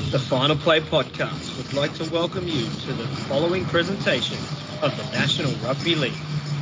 The Final Play Podcast would like to welcome you to the following presentation of the National Rugby League.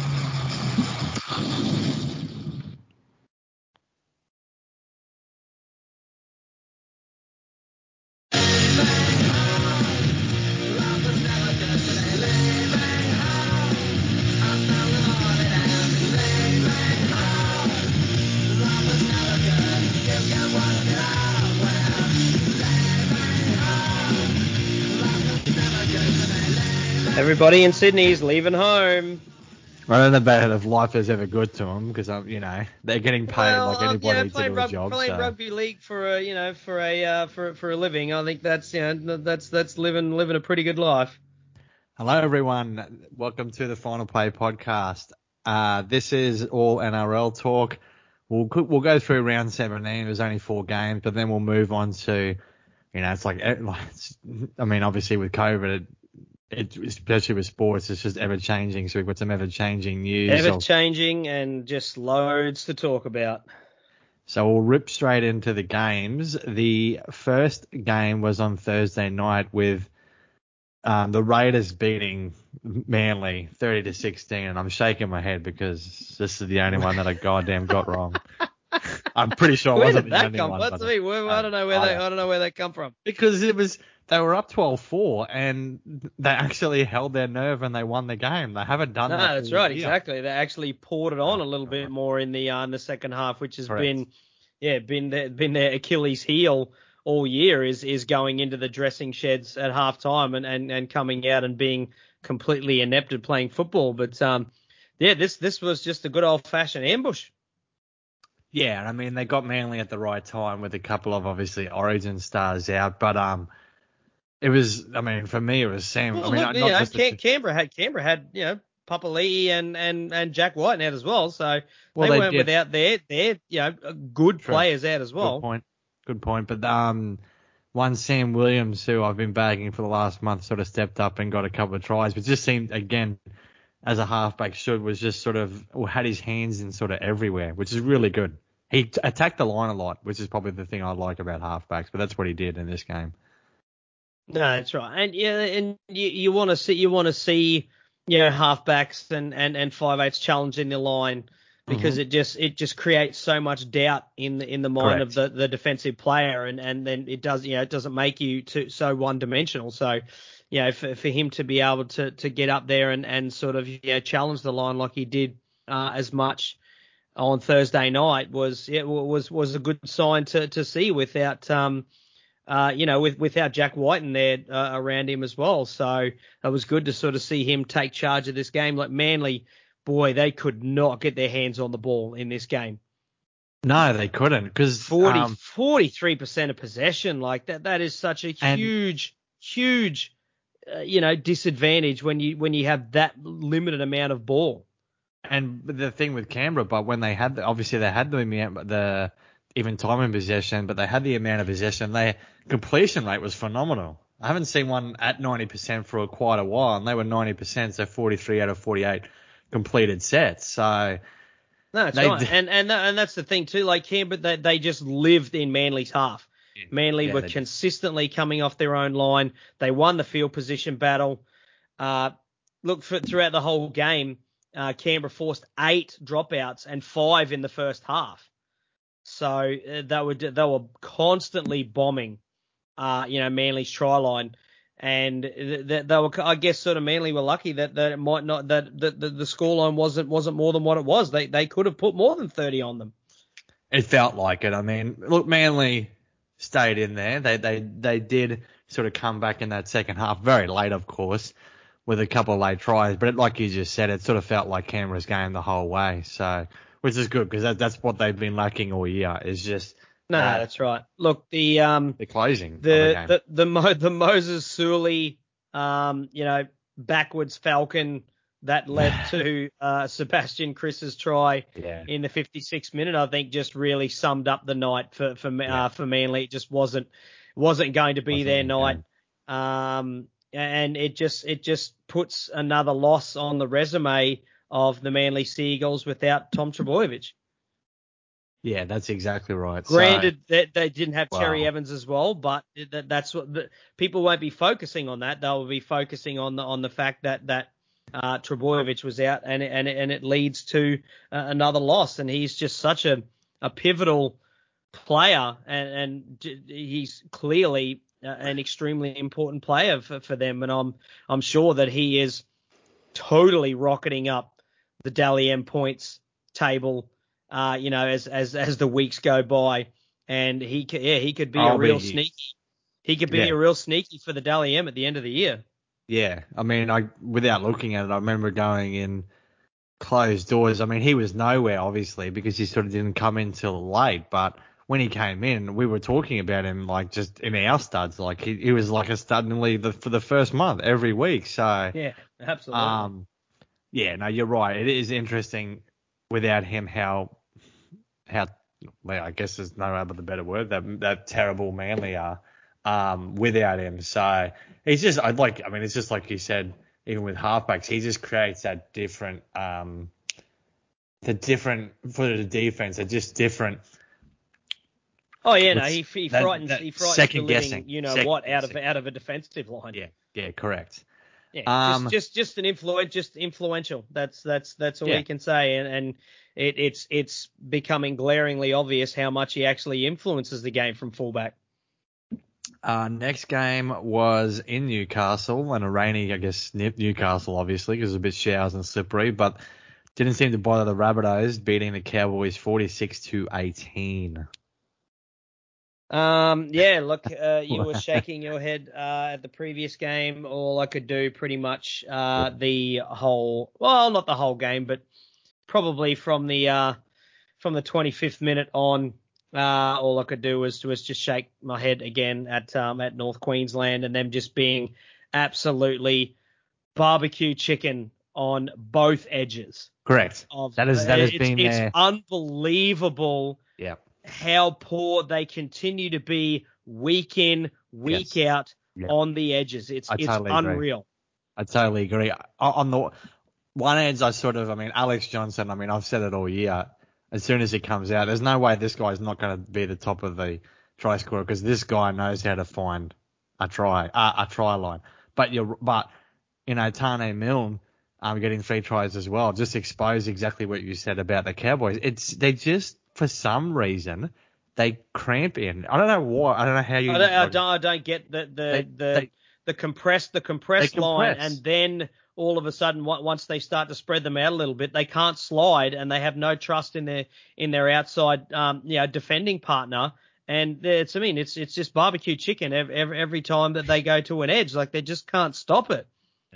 Everybody in Sydney is leaving home. I don't know about if life is ever good to them because they're getting paid like anybody to do a job. Playing rugby league for a living. I think that's living a pretty good life. Hello everyone, welcome to the Final Play Podcast. This is all NRL talk. We'll go through round 17. There's only 4 games, but then we'll move on to, obviously with COVID. Especially with sports, it's just ever-changing, so we've got some ever-changing news. Ever-changing and just loads to talk about. So we'll rip straight into the games. The first game was on Thursday night with the Raiders beating Manly 30-16, and I'm shaking my head because this is the only one that I goddamn got wrong. I'm pretty sure it wasn't the only one. I don't know where that come from. Because they were up 12-4 and they actually held their nerve and they won the game. They haven't done that. No, that's right, year. Exactly. They actually poured it on a little bit more in the second half, which has been their Achilles heel all year. Is going into the dressing sheds at halftime and coming out and being completely inept at playing football. But this was just a good old fashioned ambush. Yeah, I mean they got Manly at the right time with a couple of obviously Origin stars out, but it was, for me, it was Sam. Canberra had, Papali'i and Jack White out as well. So they weren't without their good players out as well. Good point. But one Sam Williams, who I've been bagging for the last month, sort of stepped up and got a couple of tries, but just seemed, again, as a halfback was just sort of had his hands in sort of everywhere, which is really good. He attacked the line a lot, which is probably the thing I like about halfbacks, but that's what he did in this game. No, that's right, and you want to see halfbacks and 5/8 challenging the line because it just creates so much doubt in the mind of the defensive player, and then it doesn't make you so one dimensional. So for him to be able to get up there and sort of challenge the line like he did as much on Thursday night was a good sign to see without without Jack White in there around him as well. So it was good to sort of see him take charge of this game. Like Manly, boy, they could not get their hands on the ball in this game. No, they couldn't because 43% of possession, like that is such a huge disadvantage when you have that limited amount of ball. And the thing with Canberra, but when they had the even time in possession, but they had the amount of possession. Their completion rate was phenomenal. I haven't seen one at 90% for quite a while, and they were 90%, so 43 out of 48 completed sets. So no, that's right. And that's the thing too. Like Canberra, they just lived in Manly's half. Manly were consistently coming off their own line. They won the field position battle. Throughout the whole game, Canberra forced 8 dropouts and 5 in the first half. So they were constantly bombing, Manly's try line, and they were, I guess, sort of Manly were lucky that it might not that the scoreline wasn't more than what it was. They could have put more than 30 on them. It felt like it. I mean, look, Manly stayed in there. They did sort of come back in that second half, very late, of course, with a couple of late tries. But like you just said, it sort of felt like Canberra's game the whole way. So, which is good because that's what they've been lacking all year. Is just that's right. Look, the closing, the Moses Suli, backwards Falcon that led to Sebastian Chris's try in the 56th minute. I think just really summed up the night for Manly. It just wasn't going to be their night. And it just puts another loss on the resume of the Manly Seagulls without Tom Trbojevic. Yeah, that's exactly right. Granted that they didn't have Wow. Terry Evans as well, but that's what people won't be focusing on. That they'll be focusing on the fact that Trebojevic was out, and it leads to another loss. And he's just such a pivotal player, and he's clearly an extremely important player for them. And I'm sure that he is totally rocketing up the Dally M points table, as the weeks go by, and he could be a real sneaky. He could be a real sneaky for the Dally M at the end of the year. Yeah, I mean, without looking at it, I remember going in closed doors. I mean, he was nowhere obviously because he sort of didn't come in till late, but when he came in, we were talking about him like just in our studs, like he was like a stud in the league for the first month every week. So yeah, absolutely. Yeah, no, you're right. It is interesting without him how well, I guess there's no other better word that terrible Manly are without him. So he's just it's just like you said, even with halfbacks, he just creates that different for the defense, they're just different. Oh yeah, no, he frightens second the guessing, living, out of a defensive line. Yeah, correct. Yeah, just influential. That's all you can say, and it's becoming glaringly obvious how much he actually influences the game from fullback. Next game was in Newcastle, and a rainy, I guess, Newcastle obviously because it was a bit showers and slippery, but didn't seem to bother the Rabbitohs, beating the Cowboys 46-18. Look, you were shaking your head at the previous game. All I could do pretty much not the whole game, but probably from the 25th minute on, all I could do was just shake my head again at North Queensland and them just being absolutely barbecue chicken on both edges. Correct. It's unbelievable. Yeah. How poor they continue to be week in, week out on the edges. It's totally unreal. I totally agree. On the one edge, Alex Johnson, I've said it all year. As soon as he comes out, there's no way this guy's not going to be the top of the try scorer because this guy knows how to find a try line. But Tane Milne getting 3 tries as well just exposed exactly what you said about the Cowboys. They just, for some reason, they cramp in. I don't know why. I don't know how you. I don't get the compressed line, and then all of a sudden, once they start to spread them out a little bit, they can't slide, and they have no trust in their outside defending partner. And it's just barbecue chicken every time that they go to an edge. Like they just can't stop it.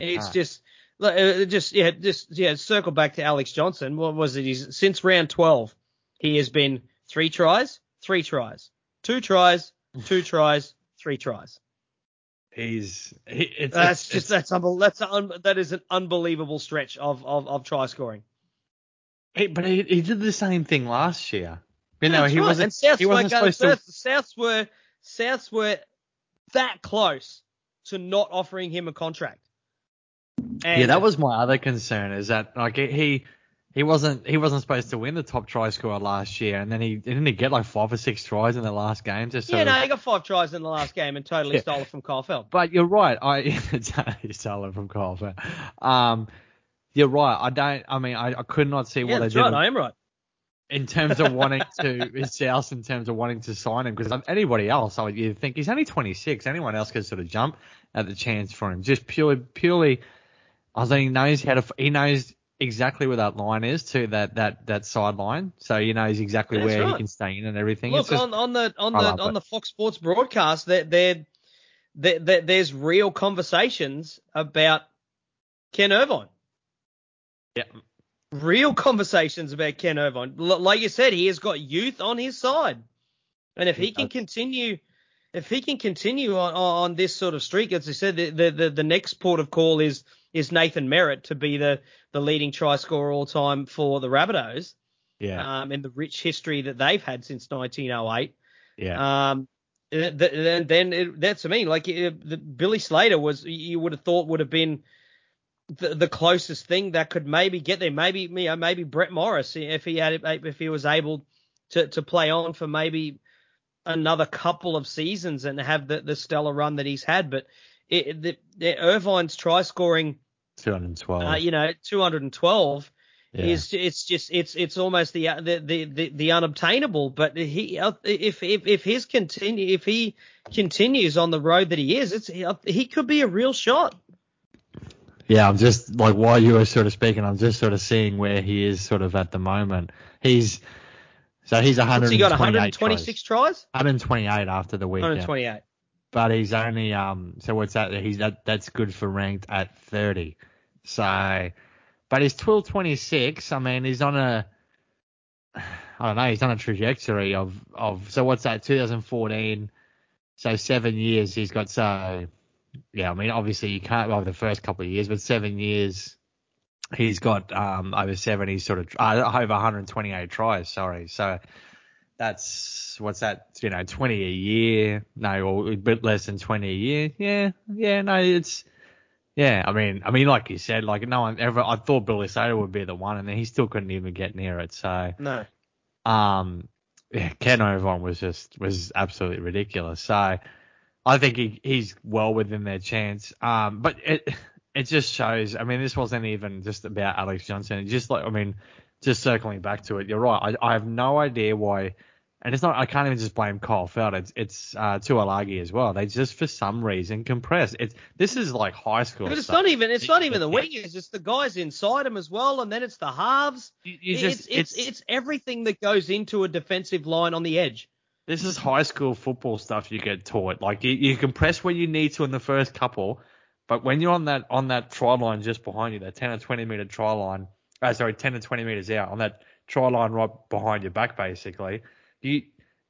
Circle back to Alex Johnson. What was it? Since round 12, he has been 3 tries, 3 tries, 2 tries, 2 tries, 3 tries. That is an unbelievable stretch of try scoring. But he did the same thing last year. He wasn't. And Souths were that close to not offering him a contract. And that was my other concern, is that he wasn't supposed to win the top try scorer last year, and then he didn't get like 5 or 6 tries in the last game. He got 5 tries in the last game and totally stole it from Kyle Feldt. But you're right, he stole it from Kyle Feldt. You're right. I could not see what they did. Right. I am right. In terms of wanting to sign him, because anybody else, you'd think he's only 26. Anyone else could sort of jump at the chance for him. Just purely, I think he knows exactly where that line is to that sideline, so he knows exactly where he can stay in and everything. Look, on the Fox Sports broadcast, there's real conversations about Ken Irvine. Yeah. Real conversations about Ken Irvine. Like you said, he has got youth on his side, and if he can continue on this sort of streak, as I said, the next port of call is Nathan Merritt to be the leading try scorer all time for the Rabbitohs. Yeah. In the rich history that they've had since 1908. Yeah. Billy Slater you would have thought would have been the closest thing that could maybe get there. Maybe Brett Morris if he was able to play on for maybe another couple of seasons and have the stellar run that he's had. But Irvine's try scoring, 212, 212 yeah. it's almost the unobtainable. But if he continues on the road that he is, he could be a real shot. Yeah, I'm just like, while you were sort of speaking, I'm just sort of seeing where he is sort of at the moment. He's 128. He got 126 tries? 128 after the weekend. 128. But he's only so what's that? That's good for ranked at 30. So, but he's 1226. I mean, he's on a, I don't know, he's on a trajectory of so what's that? 2014. So 7 years he's got. So yeah, I mean, obviously you can't over the first couple of years, but 7 years he's got over 70 sort of over 128 tries. Sorry, so that's what's that? 20 a year? No, or a bit less than 20 a year. Yeah. No, it's yeah. I mean, like you said, like no one ever. I thought Billy Soda would be the one, and then he still couldn't even get near it. So no. Yeah, Ken Irvine was absolutely ridiculous. So I think he's well within their chance. But it just shows. I mean, this wasn't even just about Alex Johnson. It just just circling back to it. You're right. I have no idea why, and it's not. I can't even just blame Kyle Feld. It's Tuolagi as well. They just for some reason compress. This is like high school. But it's stuff. not even the wingers. It's the guys inside them as well, and then it's the halves. It's everything that goes into a defensive line on the edge. This is high school football stuff you get taught. Like you can press where you need to in the first couple, but when you're on that try line just behind you, that 10 or 20 meter try line, 10 to 20 meters out on that try line right behind your back, basically, you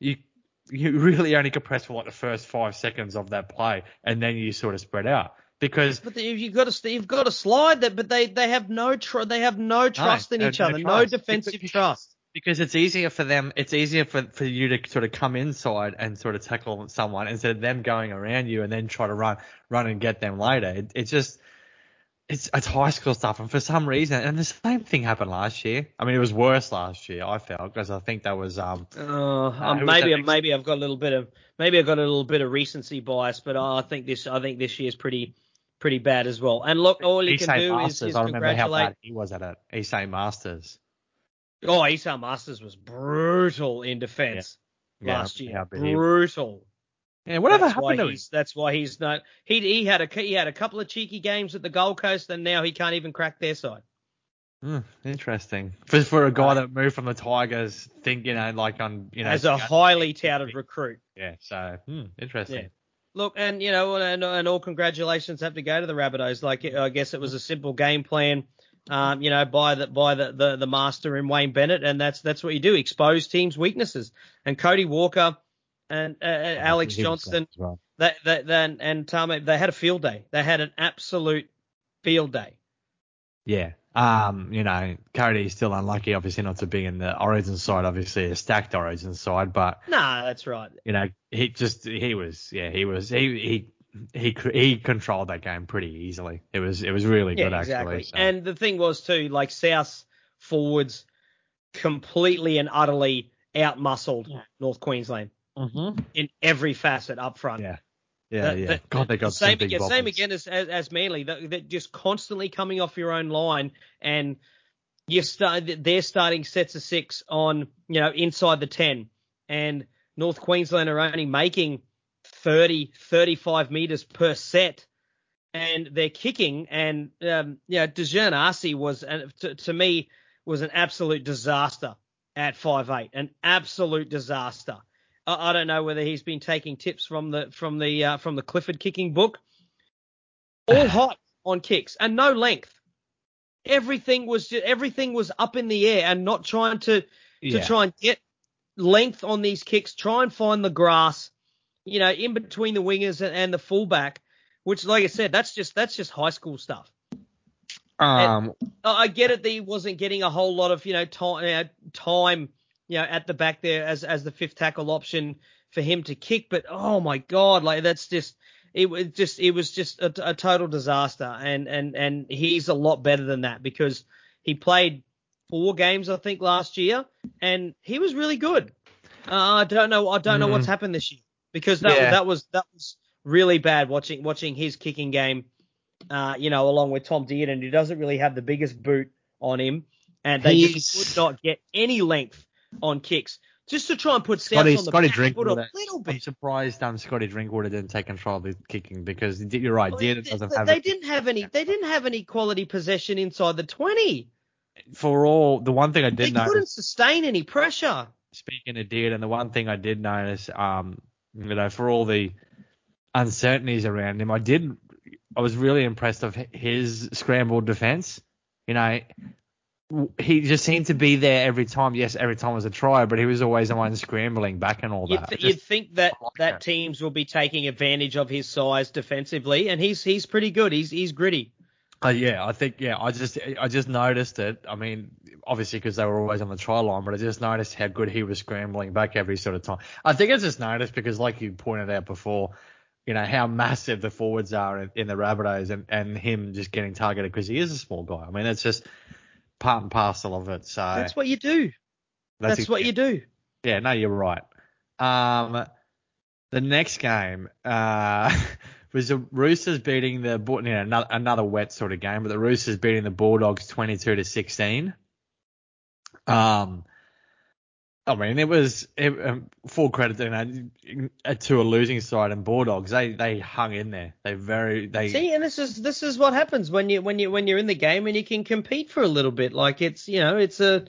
really only can press for like the first 5 seconds of that play, and then you sort of spread out because. But you've got to slide that, but they have no trust in each other, no defensive trust. Because it's easier for them. It's easier for you to sort of come inside and sort of tackle someone instead of them going around you and then try to run and get them later. It's high school stuff, and for some reason, and the same thing happened last year. I mean, it was worse last year, I felt, because I think that was maybe I've got a little bit of recency bias, but I think this year's pretty bad as well. And look, all you can do is I remember how congratulate. bad he was at it. East Masters. Oh, East Masters was brutal in defence last year. Brutal. Yeah, whatever happened to him? That's why he's not. He had a couple of cheeky games at the Gold Coast, and now he can't even crack their side. Interesting. For a guy that moved from the Tigers, as a highly touted recruit. Yeah. So interesting. Yeah. Look, and and all congratulations have to go to the Rabbitohs. Like, I guess it was a simple game plan. By the master in Wayne Bennett, and that's what you do: expose teams' weaknesses. And Cody Walker and Alex Johnston, well. and Tame, they had a field day. They had an absolute field day. Yeah. Cody's still unlucky, obviously, not to be in the Origin side, obviously a stacked Origin side, but that's right. He controlled that game pretty easily. It was really good, exactly. actually. So. And the thing was too, like South forwards completely and utterly outmuscled North Queensland in every facet up front. Yeah. God, they got same big same again as Manly. That just constantly coming off your own line, and they're starting sets of 6 on inside the 10, and North Queensland are only making 30-35 meters per set, and they're kicking. And DeJean Arce was to me was an absolute disaster at 5'8", an absolute disaster. I don't know whether he's been taking tips from the Clifford kicking book. All hot on kicks and no length. Everything was up in the air and not trying to try and get length on these kicks. Try and find the grass, in between the wingers and the fullback, which, like I said, that's just high school stuff. I get it that he wasn't getting a whole lot of time at the back there as the fifth tackle option for him to kick, but oh my God, like it was just a total disaster, and he's a lot better than that because he played 4 games, I think, last year, and he was really good. I don't know what's happened this year, because that was really bad watching his kicking game. Along with Tom Dearden, who doesn't really have the biggest boot on him, and they just could not get any length on kicks. Just to try and put Souths on the back foot a little bit. I'm surprised Scotty Drinkwater didn't take control of the kicking, because you're right, Dearden doesn't have. They didn't have any quality possession inside the 20. The one thing I did notice, they couldn't sustain any pressure. Speaking of Dearden, the one thing I did notice, for all the uncertainties around him, I was really impressed of his scrambled defense. He just seemed to be there every time. Yes, every time was a try, but he was always the one scrambling back and all that. You'd think that teams will be taking advantage of his size defensively, and he's pretty good. He's gritty. I just noticed it. I mean, obviously because they were always on the try line, but I just noticed how good he was scrambling back every sort of time. I think I just noticed because, like you pointed out before, how massive the forwards are in the Rabbitohs, and him just getting targeted because he is a small guy. I mean, it's just part and parcel of it. So that's what you do. That's what you do. Yeah, no, you're right. The next game was the Roosters beating the another wet sort of game, but the Roosters beating the Bulldogs 22-16. I mean, it was full credit to a losing side and Bulldogs. They hung in there. See, and this is what happens when you're in the game and you can compete for a little bit. Like that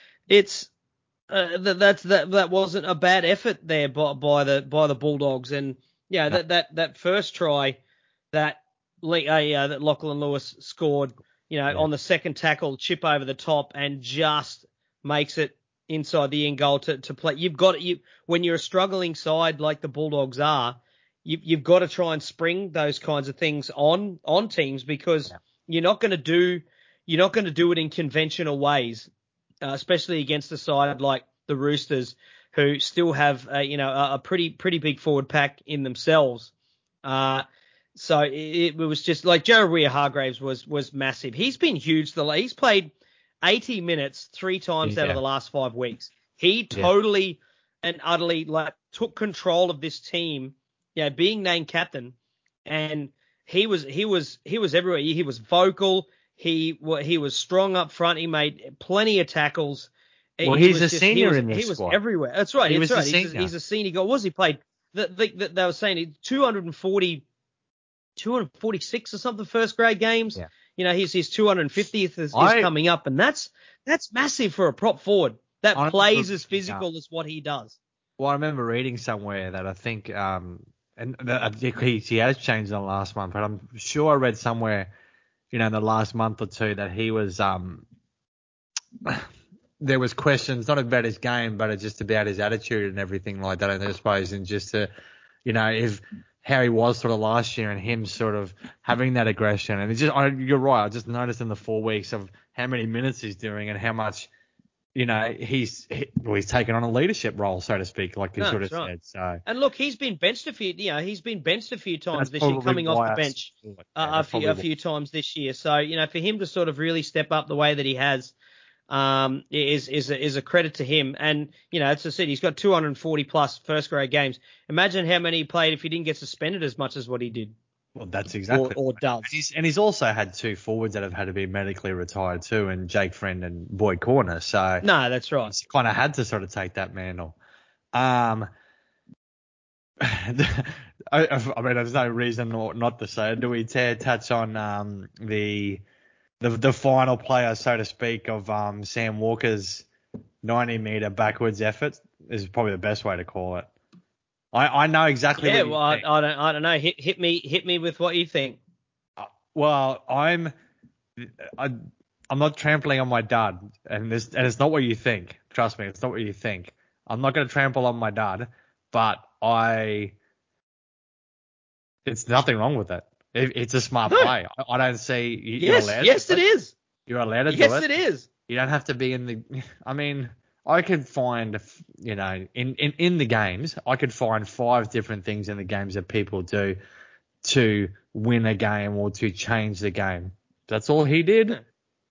wasn't a bad effort there by the Bulldogs, and that first try that Lachlan Lewis scored, on the second tackle, chip over the top, and just makes it inside the end goal to play. When you're a struggling side like the Bulldogs are, you've got to try and spring those kinds of things on teams, because you're not going to do it in conventional ways, especially against a side like the Roosters, who still have a pretty big forward pack in themselves. So it was just like Jared Hargraves was massive. He's been huge. He's played 80 minutes 3 times out of the last 5 weeks. He totally and utterly took control of this team, being named captain, and he was everywhere. He was vocal. He was strong up front. He made plenty of tackles. Well, he's a senior in this squad. He was everywhere. That's right. He's a senior guy. What was he played? They were saying 246 or something first grade games. Yeah. His 250th is coming up, and that's massive for a prop forward that plays as physical as what he does. Well, I remember reading somewhere that I think, he has changed in the last month, but I'm sure I read somewhere, in the last month or two that he was, there was questions not about his game, but just about his attitude and everything like that, I suppose, and just to, if how he was sort of last year and him sort of having that aggression. And you're right. I just noticed in the 4 weeks of how many minutes he's doing and how much, he's taken on a leadership role, so to speak, like you sort of said. So. And look, he's been benched a few times this year, coming off the bench a few times this year. So, for him to sort of really step up the way that he has, is a credit to him. And, as I said, he's got 240 plus first grade games. Imagine how many he played if he didn't get suspended as much as what he did. Well, that's exactly or does. And he's also had 2 forwards that have had to be medically retired too, and Jake Friend and Boyd Corner. So no, that's right. He's kind of had to sort of take that mantle. I mean, there's no reason not to say it. Do we touch on the final player, so to speak, of Sam Walker's 90-meter backwards effort? Is probably the best way to call it. I know exactly. Yeah, what you well, think. I don't know. Hit me with what you think. Well, I'm not trampling on my dad, and it's not what you think. Trust me, it's not what you think. I'm not going to trample on my dad, but it's nothing wrong with it. It's a smart play. I don't see. You're allowed. Yes, it is. You're allowed to do it. Yes, it is. You don't have to be in the. I mean, I could find, in the games, I could find 5 different things in the games that people do to win a game or to change the game. That's all he did.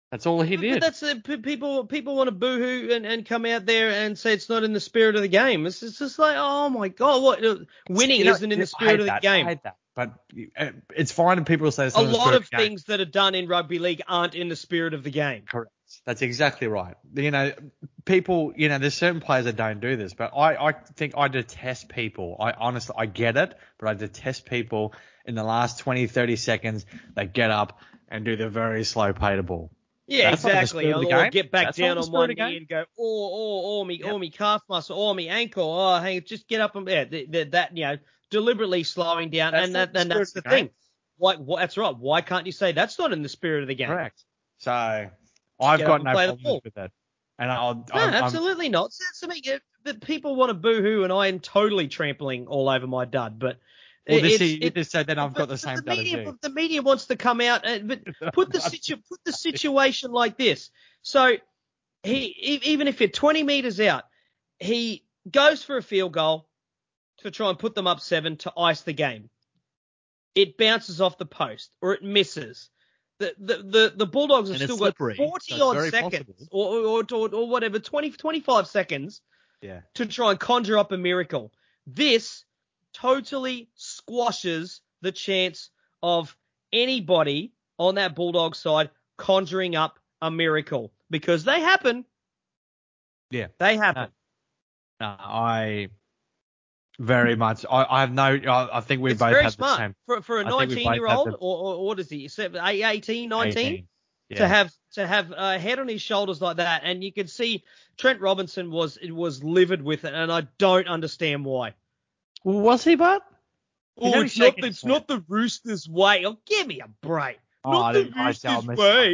That's all he did. But that's people want to boohoo and come out there and say it's not in the spirit of the game. It's just like, oh my god, what winning isn't in the spirit of the game. I hate that. But it's fine if people say it's A not in the lot spirit of of the game. things that are done in rugby league aren't in the spirit of the game. Correct. That's exactly right. People, there's certain players that don't do this, but I think I detest people. I get it, but I detest people in the last 20, 30 seconds that get up and do the very slow pace ball. Yeah, That's not the exactly. spirit of the Or game. get back That's down not the on spirit one of the knee game. and go, me calf muscle, me ankle. Oh, hey, just get up and that deliberately slowing down, That's and not the that's spirit the of the game. thing. That's right. Why can't you say that's not in the spirit of the game? Correct. So Just I've get up got and no play the problems ball. with it. And No, absolutely not. So, but people want to boo-hoo, and I am totally trampling all over my dud. But you just said then I've got the same the dud as media, you. the media wants to come out, but put the situation like this. So even if you're 20 meters out, he goes for a field goal to try and put them up 7 to ice the game. It bounces off the post or it misses. The Bulldogs have still got 40 odd seconds or whatever, 25 seconds to try and conjure up a miracle. This totally squashes the chance of anybody on that Bulldog side conjuring up a miracle because they happen. Yeah. They happen. No, I very much. I have no. I think we It's both very have smart the same. for a 19-year-old or what is he? 18, 19 Yeah. to have a head on his shoulders like that, and you could see Trent Robinson was livid with it, and I don't understand why. Was he, bud? Oh, it's not the Roosters way. Oh, give me a break. Not the Roosters way.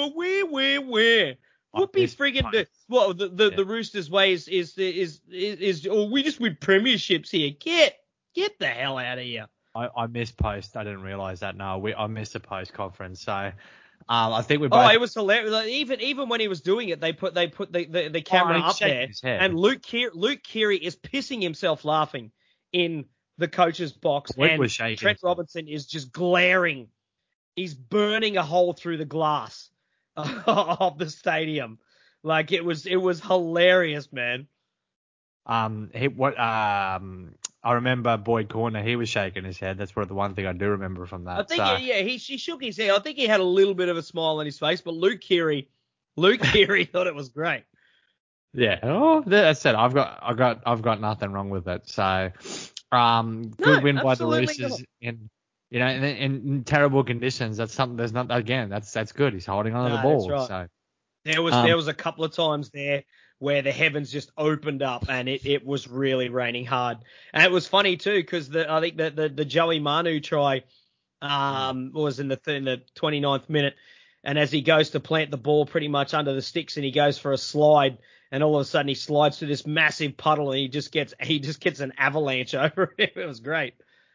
Where? Whoopie friggin' do. Well, the Roosters way is we just win premierships here. Get the hell out of here. I missed post. I didn't realize that. No, I missed a post conference. So, I think we both. Oh, it was hilarious. Like, even when he was doing it, they put the camera up there, and Luke Keary is pissing himself laughing in the coach's box, and Trent Robinson is just glaring. He's burning a hole through the glass of the stadium. Like it was hilarious, man. I remember Boyd Corner. He was shaking his head. That's the one thing I do remember from that. I think he shook his head. I think he had a little bit of a smile on his face, but Luke Keary thought it was great. Yeah. Oh, that's it. I've got nothing wrong with it. So, good win by the Roosters in terrible conditions. That's something. There's not again. That's good. He's holding on to the ball. That's right. So there was a couple of times there where the heavens just opened up and it was really raining hard. And it was funny too because I think the Joey Manu try was in the 29th minute, and as he goes to plant the ball pretty much under the sticks and he goes for a slide, and all of a sudden he slides through this massive puddle and he just gets an avalanche over it. It was great.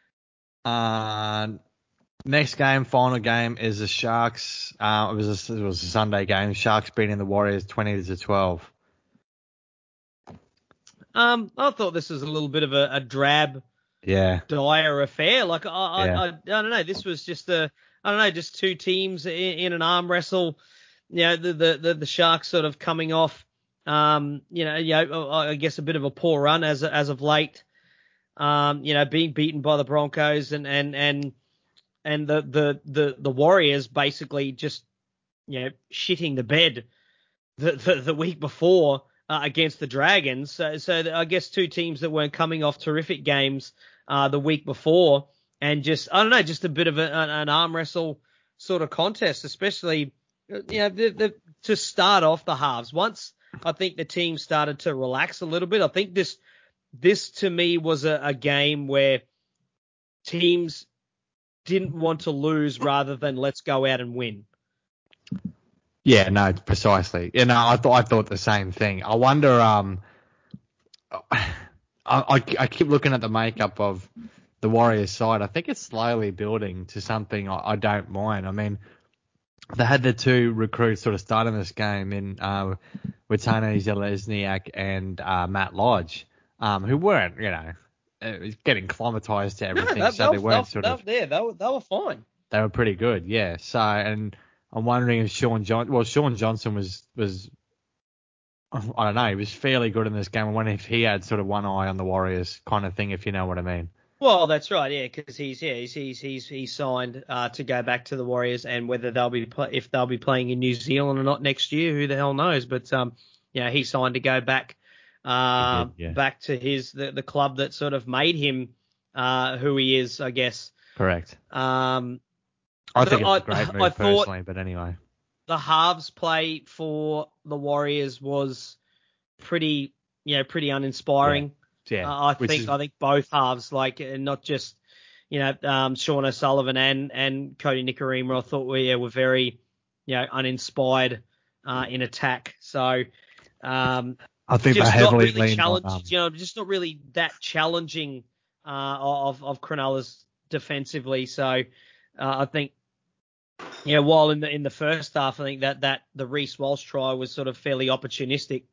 Next game, final game is the Sharks. It was a Sunday game. Sharks beating the Warriors 20-12. I thought this was a little bit of a drab, dire affair. Like I don't know. This was just just two teams in an arm wrestle. You know, the Sharks sort of coming off. I guess a bit of a poor run as of late. Being beaten by the Broncos and the Warriors basically just shitting the bed the week before against the Dragons. So I guess two teams that weren't coming off terrific games the week before, and just a bit of an arm wrestle sort of contest, especially to start off the halves. Once I think the team started to relax a little bit, I think this to me was a game where teams didn't want to lose rather than let's go out and win. Yeah, no, precisely. I thought the same thing. I wonder. I keep looking at the makeup of the Warriors side. I think it's slowly building to something I don't mind. I mean, they had the two recruits sort of starting this game with Tane Zelezniak and Matt Lodge, who weren't, getting acclimatized to everything. They were fine. They were fine. They were pretty good, yeah. So, and I'm wondering if Sean Johnson was I don't know, he was fairly good in this game. I wonder if he had sort of one eye on the Warriors kind of thing, if you know what I mean. Well, that's right, yeah, because he's signed to go back to the Warriors, and whether if they'll be playing in New Zealand or not next year, who the hell knows? But he signed to go back back to the club that sort of made him who he is, I guess. Correct. I think it's a great move personally, but anyway. The halves play for the Warriors was pretty uninspiring. Yeah. I think both halves, not just Sean O'Sullivan and Cody Nikorima, I thought were very uninspired in attack. So I think they heavily leaned on just not really that challenging of Cronulla's defensively. So I think. Yeah, while in the first half, I think that the Reece Walsh try was sort of fairly opportunistic.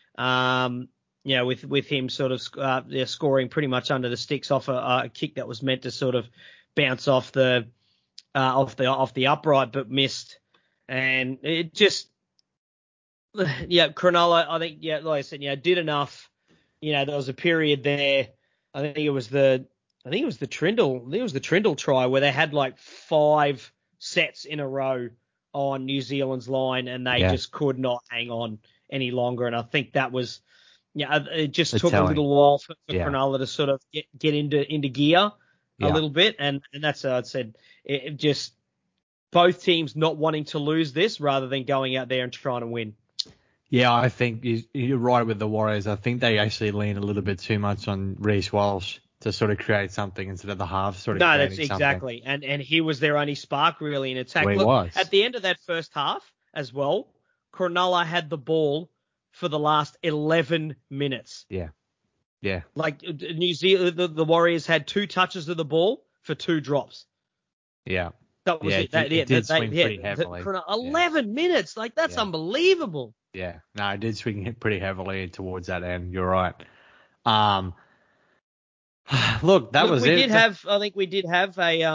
With him sort of scoring pretty much under the sticks off a kick that was meant to sort of bounce off the upright but missed, and it just Cronulla, I think like I said, did enough. There was a period there. I think it was the Trindle try where they had like 5 sets in a row on New Zealand's line, and they just could not hang on any longer. And I think that was, it just took a little while for Cronulla to sort of get into gear a little bit. And that's how I said, it just both teams not wanting to lose this rather than going out there and trying to win. Yeah, I think you're right with the Warriors. I think they actually lean a little bit too much on Reece Walsh to sort of create something instead of the halves sort of creating something. No, that's exactly. And he was their only spark really in attack. Well, he was. At the end of that first half as well, Cronulla had the ball for the last 11 minutes. Yeah. Yeah. Like New Zealand, the Warriors had 2 touches of the ball for 2 drops. Yeah. That was it. It did swing pretty heavily. 11 minutes. Like, that's unbelievable. Yeah. No, it did swing pretty heavily towards that end. You're right. Look, was it. I think we did have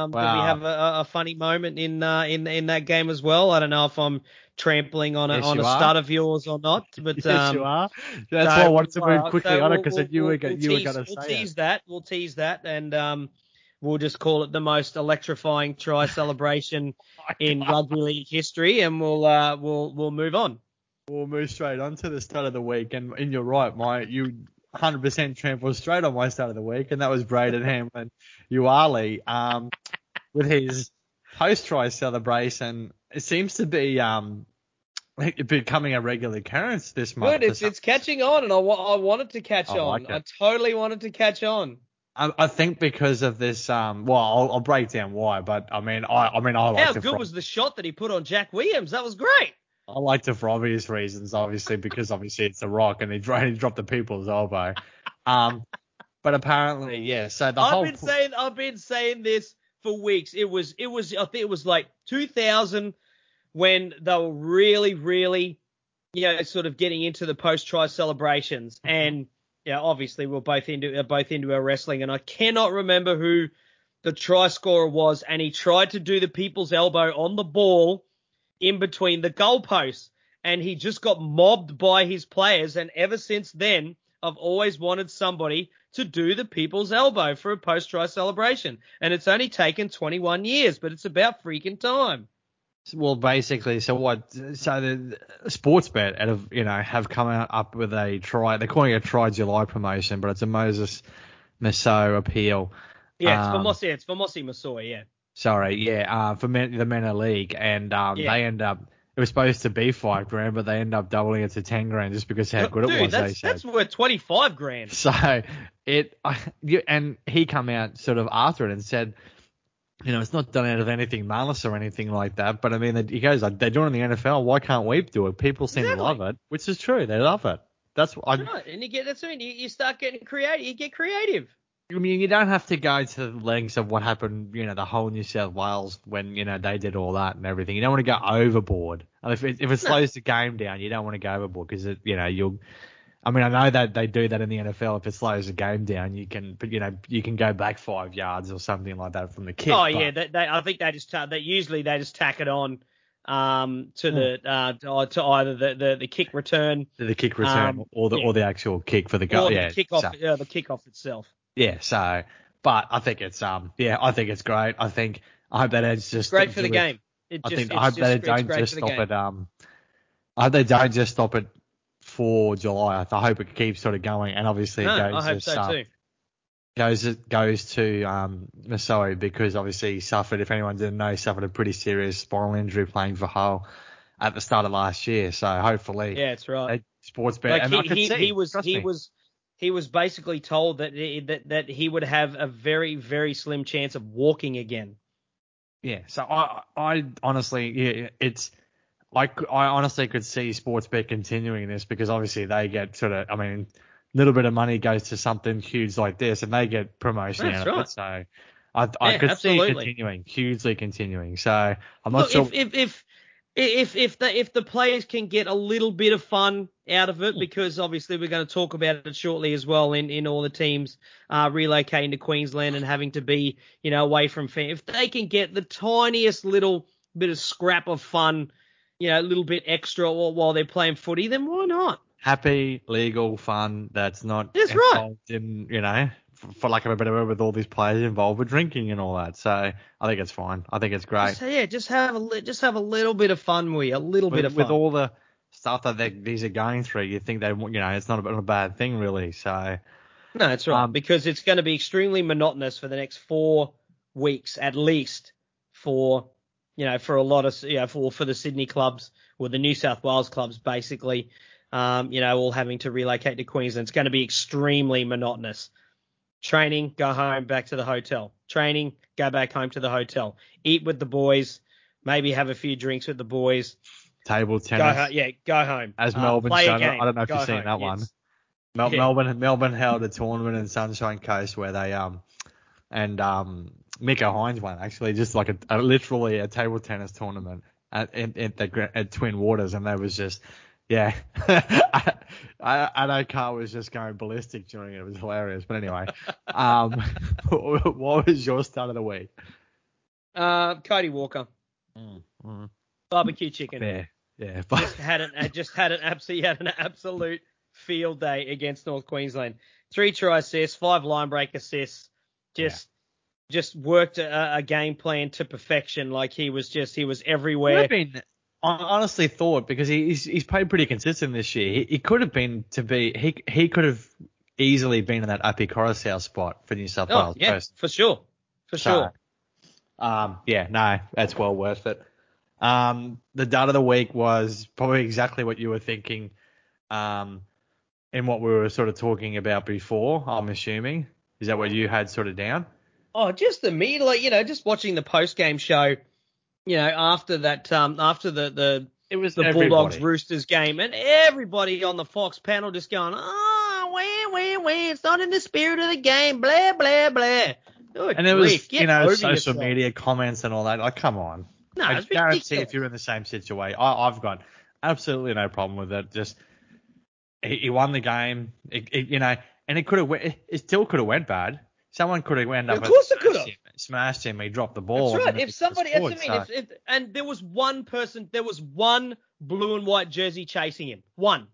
a funny moment in that game as well. I don't know if I'm trampling on a stud of yours or not, but yes, you are. That's why I wanted to move quickly on it because you were going to say it. We'll tease that, and we'll just call it the most electrifying try celebration in rugby league history, and we'll move on. We'll move straight on to the start of the week, and you're right, you 100% trampled straight on my start of the week, and that was Braden Hamlin Uali with his post-try celebration. It seems to be becoming a regular occurrence this month. Good, it's catching on, and I wanted to catch on. I totally wanted to catch on. I think because of this. I'll break down why, but I like. How good was the shot that he put on Jack Williams? That was great. I liked it for obvious reasons, because it's a rock and he dropped the people's elbow. But apparently, so I've been saying this for weeks. I think it was like 2000 when they were really, really, sort of getting into the post-try celebrations. And obviously we're both into our wrestling, and I cannot remember who the try scorer was, and he tried to do the people's elbow on the ball in between the goalposts, and he just got mobbed by his players. And ever since then, I've always wanted somebody to do the people's elbow for a post-try celebration. And it's only taken 21 years, but it's about freaking time. Well, basically, so the Sportsbet have come up with a try. They're calling it a Try July promotion, but it's a Moses Massot appeal. Yeah, it's for Mossy Masoy, yeah. Sorry, for the MENA League, and they end up. It was supposed to be $5,000, but they end up doubling it to $10,000 just because how good it was. That's worth $25,000. So and he come out sort of after it and said, it's not done out of anything malice or anything like that. But I mean, he goes, they're doing it in the NFL. Why can't we do it? People seem to love it, which is true. They love it. That's what right. And you start getting creative. You get creative. I mean, you don't have to go to the lengths of what happened, the whole New South Wales when, they did all that and everything. You don't want to go overboard. If it slows the game down, you don't want to go overboard because, you'll. I mean, I know that they do that in the NFL. If it slows the game down, you can go back 5 yards or something like that from the kick. Oh, yeah. I think they just usually they just tack it on to either the kick return, The kick return or the actual kick for the goal. or Yeah, the kickoff itself. Yeah. So, but I think it's I think it's great. I hope that Edge just Great for the game. I hope they don't just stop it. I hope they don't just stop it for July. I hope it keeps sort of going, and obviously it goes. I hope so too. Goes to Masoe because obviously he suffered. If anyone didn't know, he suffered a pretty serious spinal injury playing for Hull at the start of last year. So hopefully, yeah, that's right. Sports bet, and he was basically told that he would have a very, very slim chance of walking again. Yeah. So I honestly, it's like I honestly could see Sportsbet continuing this because obviously they get a little bit of money goes to something huge like this, and they get promotion out of it. So I could see it continuing, hugely continuing. So I'm not sure if the players can get a little bit of fun out of it, because obviously we're going to talk about it shortly as well in all the teams relocating to Queensland and having to be away from fans. If they can get the tiniest little bit of scrap of fun, a little bit extra while they're playing footy, then why not? Happy, legal fun that's not involved in, for lack of a better word, with all these players involved with drinking and all that. So I think it's fine. I think it's great. Just have a little bit of fun with all the stuff that these are going through. You think it's not a bad thing really. So no, that's right, because it's going to be extremely monotonous for the next 4 weeks at least for a lot of for the Sydney clubs or the New South Wales clubs basically. All having to relocate to Queensland. It's going to be extremely monotonous. Training, go home, back to the hotel. Training, go back home to the hotel. Eat with the boys, maybe have a few drinks with the boys. Table tennis. Go home. As Melbourne showed, I don't know if you've seen that one. Melbourne held a tournament in Sunshine Coast where they Miko Hines won actually, just like literally a table tennis tournament at Twin Waters, and there was just. Yeah, I know Carl was just going ballistic during it. It was hilarious. But anyway, what was your start of the week? Cody Walker. Barbecue chicken. Yeah. Just had an absolute field day against North Queensland. 3 try assists, 5 line break assists. Just worked a game plan to perfection. Like he was everywhere. I honestly thought, because he's played pretty consistent this year, he could have been he could have easily been in that Api Coruscant spot for New South Wales. Yeah, for sure. No, that's well worth it. The dart of the week was probably exactly what you were thinking, in what we were sort of talking about before. I'm assuming, is that what you had sort of down? Oh, just just watching the post game show. After that, after the Bulldogs Roosters game, and everybody on the Fox panel just going, it's not in the spirit of the game, blah blah blah. And it was, social media comments and all that. Like, come on. No, I it's guarantee ridiculous. if you're in the same situation, I've got absolutely no problem with it. Just he won the game, and it still could have went bad. Someone could have ended up. Of course it could have. Smashed him. He dropped the ball. That's right. If somebody, and there was one person, there was one blue and white jersey chasing him. One.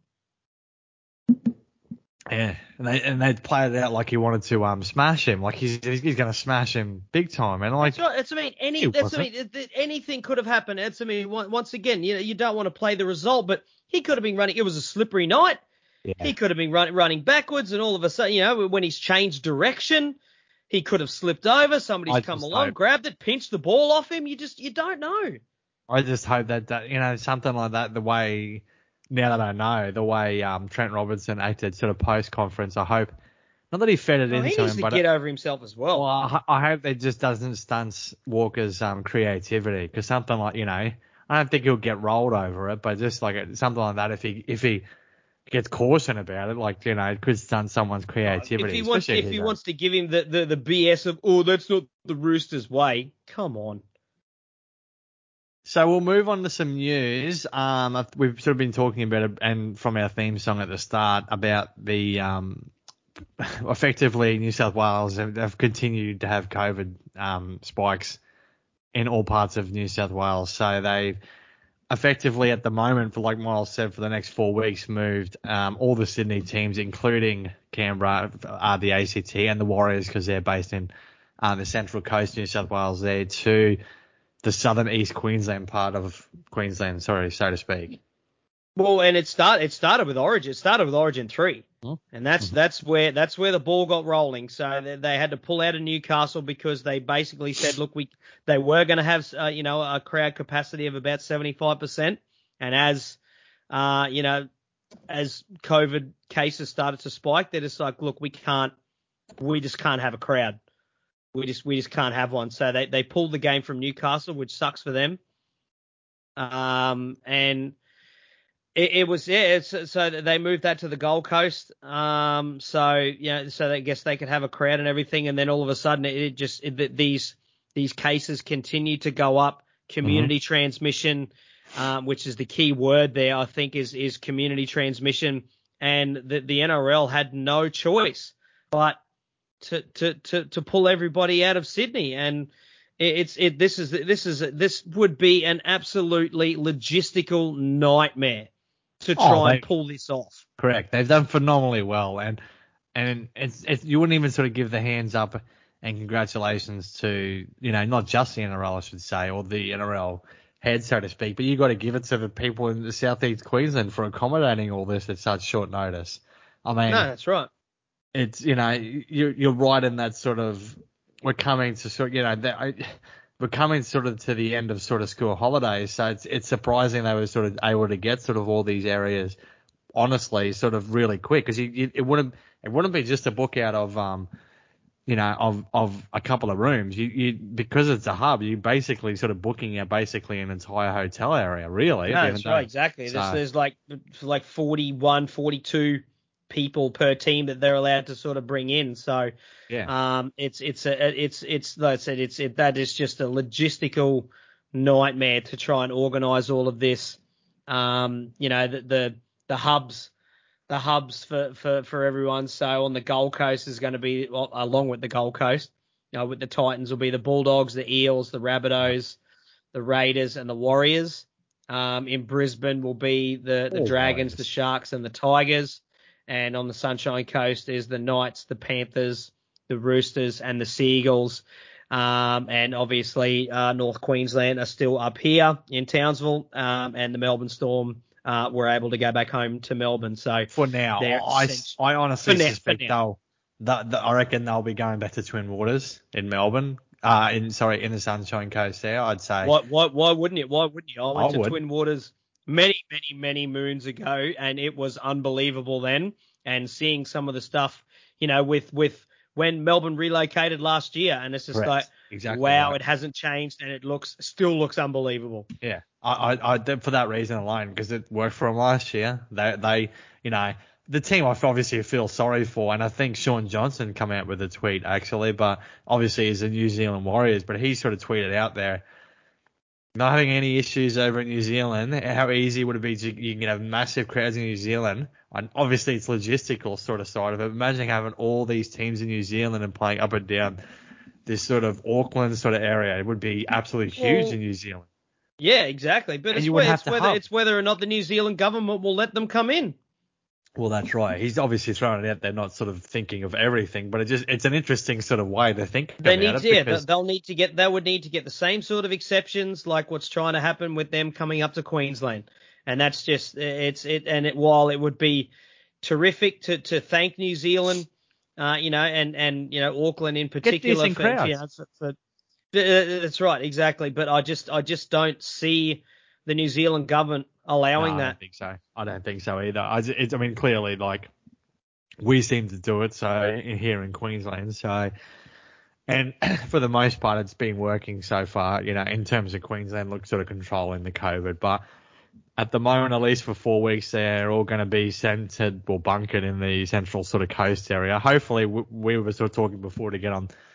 Yeah, and they played it out like he wanted to smash him, like he's going to smash him big time, and like that's right. Anything could have happened. Once again, you don't want to play the result, but he could have been running. It was a slippery night. Yeah. He could have been running backwards, and all of a sudden, when he's changed direction. He could have slipped over. Somebody's come along, grabbed it, pinched the ball off him. You don't know. I just hope that something like that. The way now that I know the way Trent Robinson acted sort of post conference. I hope not that he fed it into him, but he needs to get over himself as well. Well, I hope that just doesn't stunt Walker's creativity, because something like I don't think he'll get rolled over it, but just like something like that, if he gets caution about it, like, it could stunt someone's creativity. If he wants to give him the BS of, that's not the Roosters way, come on. So we'll move on to some news. We've sort of been talking about it, and from our theme song at the start, about the effectively New South Wales have continued to have COVID spikes in all parts of New South Wales. So effectively at the moment, for like Miles said, for the next 4 weeks, moved all the Sydney teams, including Canberra, the ACT and the Warriors, because they're based in the Central Coast, New South Wales, there to the southern East Queensland part of Queensland, so to speak. Well, and it started with Origin. It started with Origin 3. And that's where the ball got rolling. So they had to pull out of Newcastle because they basically said, look, they were going to have a crowd capacity of about 75%, and as COVID cases started to spike, they're just like, look, we just can't have a crowd. We just can't have one. So they pulled the game from Newcastle, which sucks for them. And it was, so they moved that to the Gold Coast. So I guess they could have a crowd and everything. And then all of a sudden these cases continue to go up. Community transmission, which is the key word there, I think is community transmission. And the NRL had no choice but to pull everybody out of Sydney. And this would be an absolutely logistical nightmare to try and pull this off. Correct. They've done phenomenally well, and it's you wouldn't even sort of give the hands up and congratulations to, not just the NRL, I should say, or the NRL head, so to speak, but you got to give it to the people in the southeast Queensland for accommodating all this at such short notice. I mean, no, that's right. It's you're right in that sort of we're coming to we're coming sort of to the end of sort of school holidays, so it's surprising they were sort of able to get sort of all these areas, honestly, sort of really quick, because it wouldn't be just a book out of of a couple of rooms. You because it's a hub, you basically sort of booking out basically an entire hotel area, really. No, that's right, exactly. So, there's like 41, 42 people per team that they're allowed to sort of bring in. So yeah, it's like I said, that is just a logistical nightmare to try and organize all of this. The hubs for everyone. So on the Gold Coast is going to be, along with the Gold Coast, with the Titans will be the Bulldogs, the Eels, the Rabbitohs, the Raiders, and the Warriors. In Brisbane will be the Dragons, Warriors, the Sharks, and the Tigers. And on the Sunshine Coast is the Knights, the Panthers, the Roosters, and the Seagulls. And obviously North Queensland are still up here in Townsville, and the Melbourne Storm were able to go back home to Melbourne. So for now, I honestly suspect I reckon they'll be going back to Twin Waters in Melbourne. In the Sunshine Coast there, I'd say. Why wouldn't you? Why wouldn't you? I went to Twin Waters many moons ago, and it was unbelievable then. And seeing some of the stuff, with when Melbourne relocated last year, and it's just like, exactly wow, right. It hasn't changed, and it still looks unbelievable. Yeah, I for that reason alone, because it worked for them last year. They the team I obviously feel sorry for, and I think Sean Johnson come out with a tweet actually, but obviously he's a New Zealand Warriors, but he sort of tweeted out there, not having any issues over in New Zealand. How easy would it be you can have massive crowds in New Zealand? And obviously it's logistical sort of side of it. Imagine having all these teams in New Zealand and playing up and down this sort of Auckland sort of area. It would be absolutely huge in New Zealand. Yeah, exactly. But it's whether or not the New Zealand government will let them come in. Well, that's right. He's obviously throwing it out there, not sort of thinking of everything, but it's an interesting sort of way to think about it. They would need to get the same sort of exceptions like what's trying to happen with them coming up to Queensland. And that's just, while it would be terrific to thank New Zealand, and Auckland in particular for that's right, exactly. But I just don't see the New Zealand government allowing that. I don't think so either. I mean, clearly, like, we seem to do it here in Queensland. So, and for the most part, it's been working so far, in terms of Queensland, sort of controlling the COVID. But at the moment, at least for 4 weeks, they're all going to be centered or bunkered in the central sort of coast area. Hopefully, we were sort of talking before that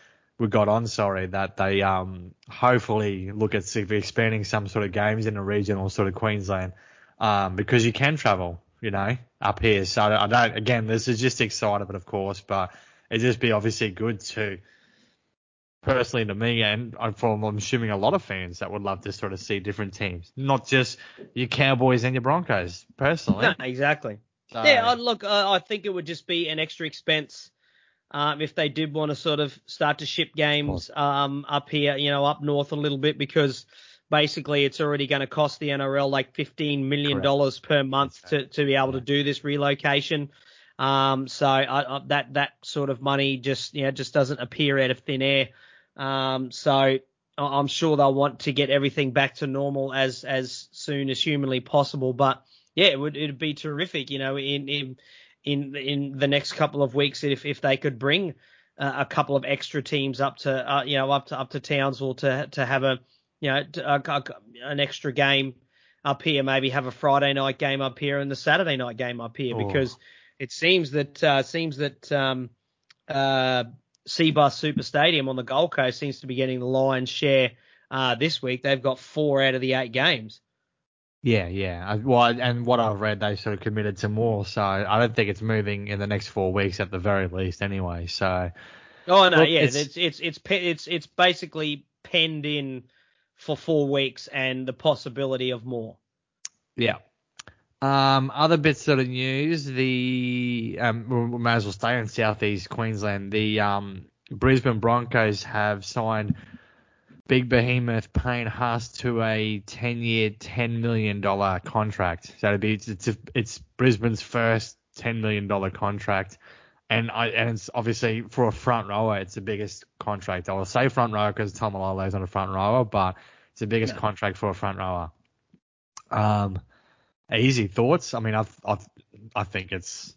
they hopefully look at expanding some sort of games in the regional sort of Queensland, because you can travel, up here. So I don't, again, there's logistics side of it, of course, but it'd just be obviously good to personally to me, and I'm assuming a lot of fans that would love to sort of see different teams, not just your Cowboys and your Broncos, personally. No, exactly. So, Yeah, look, I think it would just be an extra expense if they did want to sort of start to ship games up here, up north a little bit, because basically it's already going to cost the NRL like $15 million per month to be able to do this relocation. So that sort of money just doesn't appear out of thin air. So I'm sure they'll want to get everything back to normal as soon as humanly possible. But yeah, it'd be terrific, in the next couple of weeks if they could bring a couple of extra teams up to up to Townsville to have an extra game up here, maybe have a Friday night game up here and the Saturday night game up here, because it seems that Cbus Super Stadium on the Gold Coast seems to be getting the lion's share this week. They've got 4 out of the 8 games. Yeah. Well, and what I've read, they sort of committed to more, so I don't think it's moving in the next 4 weeks at the very least, anyway. So. Oh no, yeah, it's basically penned in for 4 weeks and the possibility of more. Yeah. Other bits of the news, we may as well stay in southeast Queensland. The Brisbane Broncos have signed big behemoth Payne Haas to a 10-year, $10 million contract. So it's Brisbane's first $10 million contract, and it's obviously for a front rower, it's the biggest contract. I will say front rower because Tamalolo's not a front rower, but it's the biggest contract for a front rower. Easy thoughts. I mean, I think it's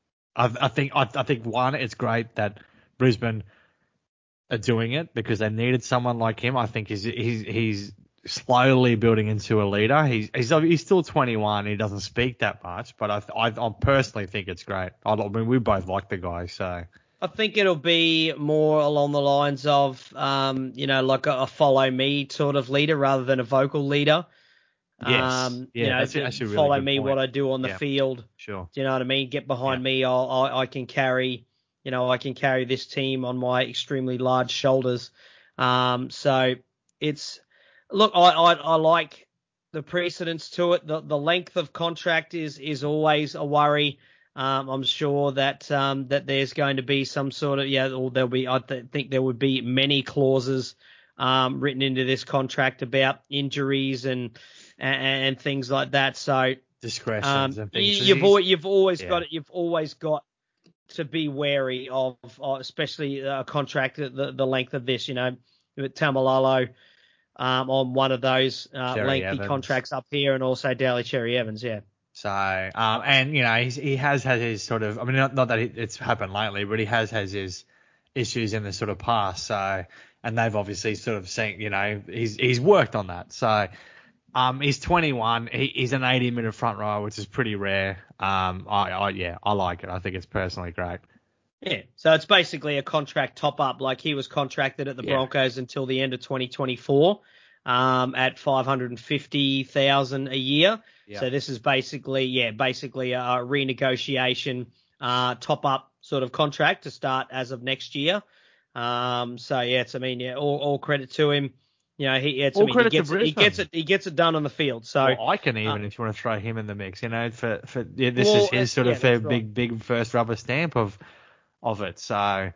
one, it's great that Brisbane are doing it because they needed someone like him. I think he's slowly building into a leader. He's still 21. He doesn't speak that much, but I personally think it's great. I mean, we both like the guy, so. I think it'll be more along the lines of, like a follow me sort of leader rather than a vocal leader. Yes. That's actually really follow good me point. What I do on the field. Sure. Do you know what I mean? Get behind me. I can carry, I can carry this team on my extremely large shoulders. So it's, look, I like the precedence to it. The length of contract is always a worry. I'm sure that there's going to be some sort of, or there'll be, think there would be many clauses written into this contract about injuries and things like that. So discretions and things. You've always got to be wary of especially a contract the length of this. With Tamalolo on one of those lengthy Evans. Contracts up here, and also Daly Cherry Evans. Yeah. So and he has had his sort of, I mean, not that it's happened lately, but he has his issues in the sort of past. So, and they've obviously sort of seen, he's worked on that. So. He's 21. He's an 80-minute front rower, which is pretty rare. I like it. I think it's personally great. Yeah. So it's basically a contract top up. Like he was contracted at the Broncos until the end of 2024, at $550,000 a year. Yeah. So this is basically a renegotiation, top up sort of contract to start as of next year. All credit to him. He gets it done on the field. So I can even, if you want to throw him in the mix, this is his sort of big first rubber stamp of it. So,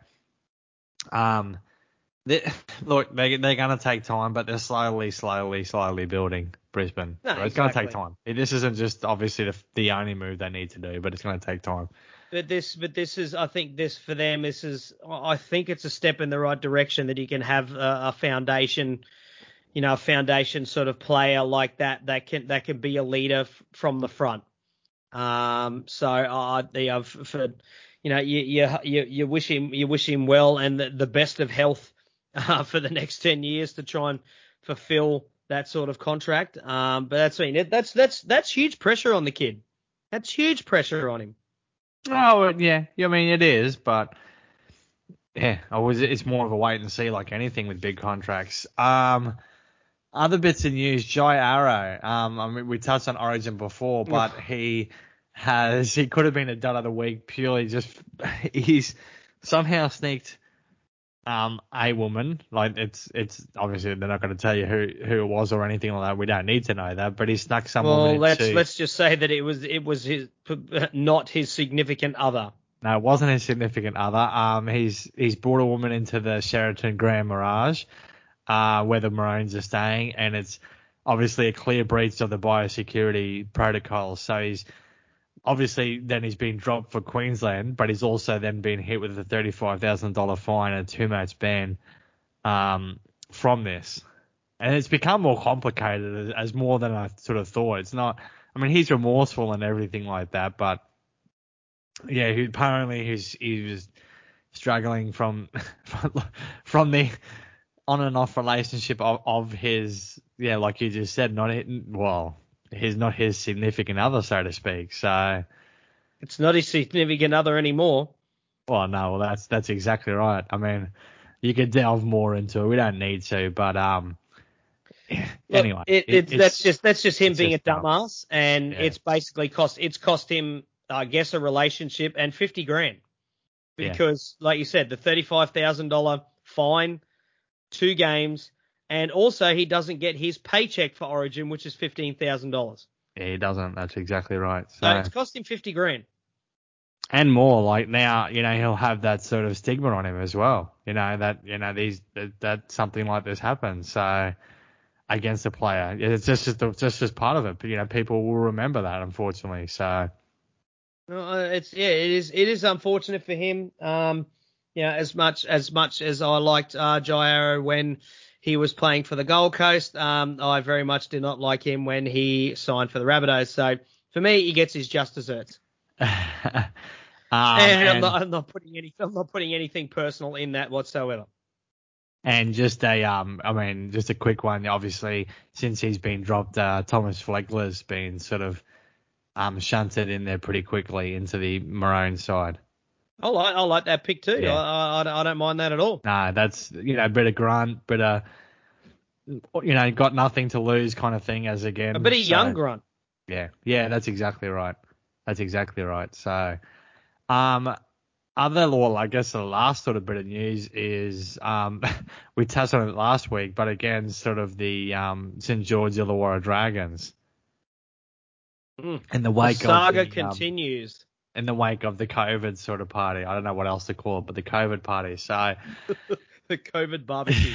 look, they're going to take time, but they're slowly building Brisbane. No, so it's going to take time. This isn't just obviously the only move they need to do, but it's going to take time. But this is, I think this for them, I think it's a step in the right direction that you can have a foundation. A foundation sort of player like that can be a leader from the front. You wish him well and the best of health for the next 10 years to try and fulfill that sort of contract. But that's huge pressure on the kid. That's huge pressure on him. Oh yeah, I mean it is, but yeah, it's more of a wait and see like anything with big contracts. Other bits of news, Jai Arrow. I mean, we touched on Origin before, but he could have been a dud of the week purely he's somehow sneaked a woman. Like it's obviously they're not going to tell you who it was or anything like that. We don't need to know that. But he snuck some woman Well, into. let's just say that it was his not his significant other. No, it wasn't his significant other. He's brought a woman into the Sheraton Grand Mirage, where the Maroons are staying, and it's obviously a clear breach of the biosecurity protocols. So he's been dropped for Queensland, but he's also then been hit with a $35,000 fine and a 2-match ban from this. And it's become more complicated as more than I sort of thought. It's not. I mean, he's remorseful and everything like that, but yeah, he was struggling from the on and off relationship of his, like you just said, not his significant other, so to speak. So it's not his significant other anymore. Well, no, that's exactly right. I mean, you could delve more into it. We don't need to, but anyway, that's just him being a dumbass, and it's basically cost him, I guess, a relationship and $50,000 because, like you said, the $35,000 fine, 2 games, and also he doesn't get his paycheck for Origin, which is $15,000. Yeah, he doesn't. That's exactly right. So it's cost him $50,000. And more, like now, he'll have that sort of stigma on him as well. That something like this happens. So against a player, it's just part of it. But people will remember that, unfortunately. So it is unfortunate for him. As much as I liked Jai Arrow when he was playing for the Gold Coast, I very much did not like him when he signed for the Rabbitohs. So for me, he gets his just desserts. I'm not putting anything personal in that whatsoever. And just a quick one. Obviously, since he's been dropped, Thomas Flegler's been sort of shunted in there pretty quickly into the Maroon side. I like that pick too. Yeah. I don't mind that at all. No, that's a bit of grunt, but got nothing to lose kind of thing as again. A bit of young grunt. Yeah, that's exactly right. So, I guess the last sort of bit of news is we touched on it last week, but again, sort of the St. George Illawarra Dragons. In the wake the saga continues. In the wake of the COVID sort of party. I don't know what else to call it, but the COVID party. So the COVID barbecue.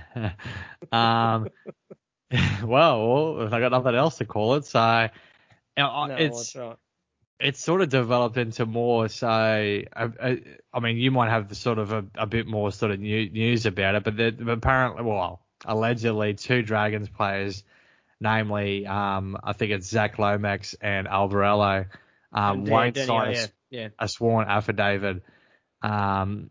Well, I got nothing else to call it. So that's right. It's sort of developed into more. So I mean, you might have sort of a bit more sort of news about it, but apparently, allegedly, 2 Dragons players, namely, I think it's Zach Lomax and Alvarello, won't sign a sworn affidavit on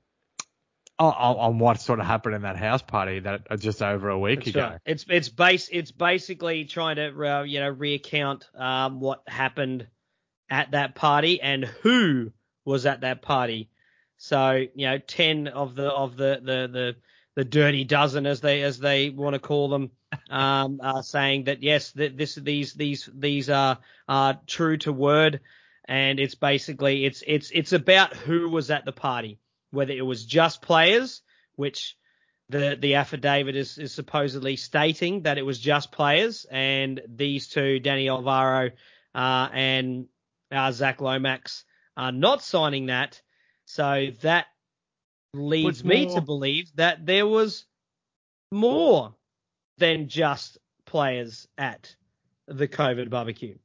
what sort of happened in that house party that just over a week ago. Right. It's basically trying to recount what happened at that party and who was at that party. So 10 of the dirty dozen, as they want to call them, are saying that yes, these are true to word, and it's basically it's about who was at the party, whether it was just players, which the affidavit is supposedly stating that it was just players, and these 2, Danny Alvaro and Zach Lomax, are not signing that. So that leads me to believe that there was more than just players at the COVID barbecue.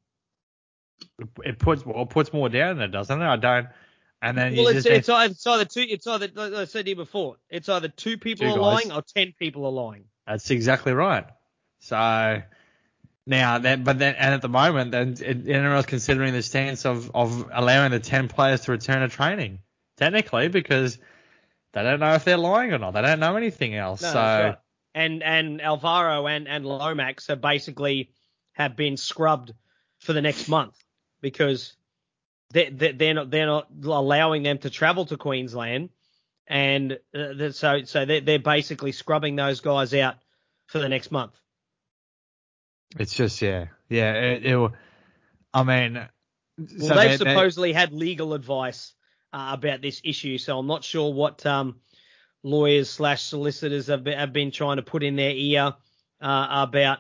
It puts more down there, doesn't it? I don't. And then it's either two. It's either, like I said here before, it's either 2 people are lying or 10 people are lying. That's exactly right. So now, and at the moment, then NRL's considering the stance of allowing the 10 players to return to training, technically, because they don't know if they're lying or not. They don't know anything else. No, so that's right. And Alvaro and Lomax have been scrubbed for the next month because they're not allowing them to travel to Queensland, and so they're basically scrubbing those guys out for the next month. It's just I mean, so they've supposedly had legal advice about this issue, so I'm not sure what lawyers / solicitors have been trying to put in their ear about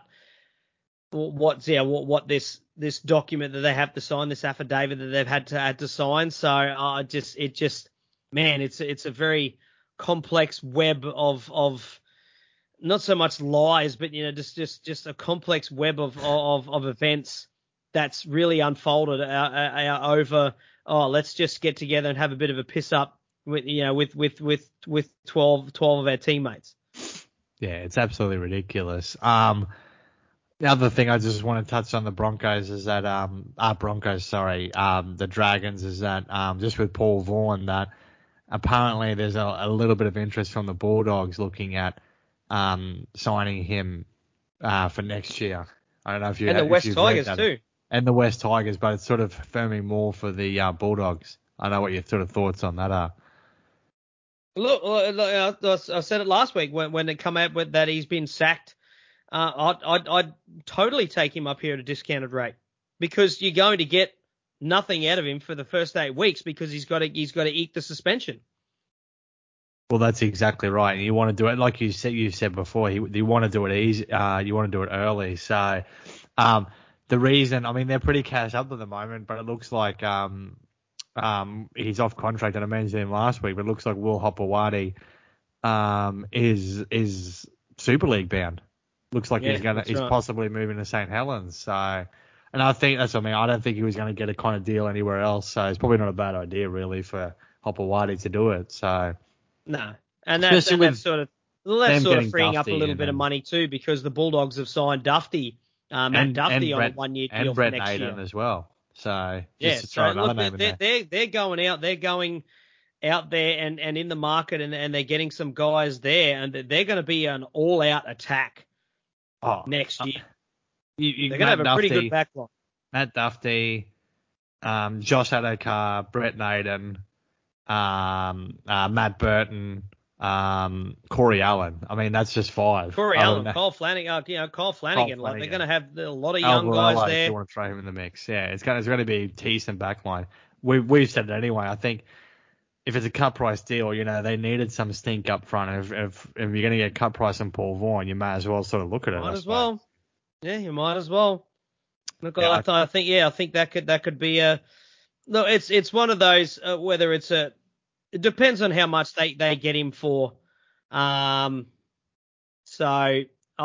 what this document that they have to sign, this affidavit that they've had to sign. So it's a very complex web of not so much lies, but just a complex web of events that's really unfolded over. Oh, let's just get together and have a bit of a piss up with 12 of our teammates. Yeah, it's absolutely ridiculous. The other thing I just want to touch on the Broncos is that the Dragons is that just with Paul Vaughan, that apparently there's a little bit of interest from the Bulldogs looking at signing him for next year. I don't know if you and the West Tigers too. And the West Tigers, but it's sort of firming more for the Bulldogs. I don't know what your sort of thoughts on that are. Look, I said it last week when it come out with that he's been sacked. I'd totally take him up here at a discounted rate because you're going to get nothing out of him for the first 8 weeks because he's got to eat the suspension. Well, that's exactly right. You want to do it like you said before. You want to do it easy. You want to do it early. So, the reason, I mean, they're pretty cash up at the moment, but it looks like he's off contract, and I mentioned him last week. But it looks like Will Hopewadi is Super League bound. Looks like he's possibly moving to St. Helens. So, and I think that's what I mean. I don't think he was going to get a kind of deal anywhere else. So it's probably not a bad idea really for Hopewadi to do it. So no, and that's sort of freeing up a little bit of money too because the Bulldogs have signed Duffy, Matt Duffy on a 1-year deal and Brett for next Naden year as well. So yeah, so look, they're going out. They're going out there and in the market and they're getting some guys there and they're going to be an all-out attack. Next year. They're going to have a pretty good backline. Matt Duffy, Josh Adokar, Brett Naden, Matt Burton, Corey Allen. I mean, that's just 5. Corey Allen, Cole Flanagan. Like they're going to have a lot of young guys there. You want to throw him in the mix? Yeah, it's going to be a decent backline. We've said it anyway. I think if it's a cut price deal, they needed some stink up front. If you're going to get cut price on Paul Vaughan, you may as well sort of look at it. Might as well. Yeah, you might as well. Look, yeah, I think that could be a. No, it's one of those whether it's a. It depends on how much they get him for. He's not